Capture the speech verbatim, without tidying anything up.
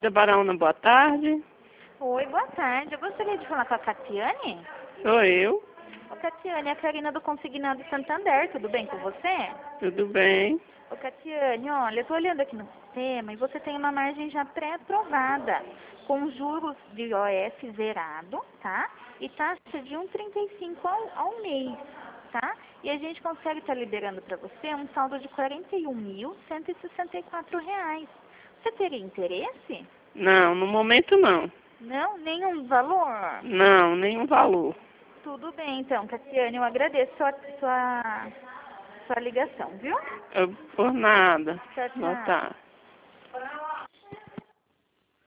Baraúna, boa tarde. Oi, boa tarde. Eu gostaria de falar com a Catiane. Sou eu. Ô, Catiane, é a Karina do Consignado Santander. Tudo bem com você? Tudo bem? Ô, Catiane, olha, eu tô olhando aqui no sistema e você tem uma margem já pré-aprovada, com juros de O F zerado, tá? E taxa de um vírgula trinta e cinco ao, ao mês, tá? E a gente consegue estar liberando para você um saldo de quarenta e um mil cento e sessenta e quatro reais. Você teria interesse? Não, no momento não. Não? Nenhum valor? Não, nenhum valor. Tudo bem, então, Catiane, eu agradeço sua, sua, sua ligação, viu? Eu, por nada. Tchau, Boa tchau. tarde.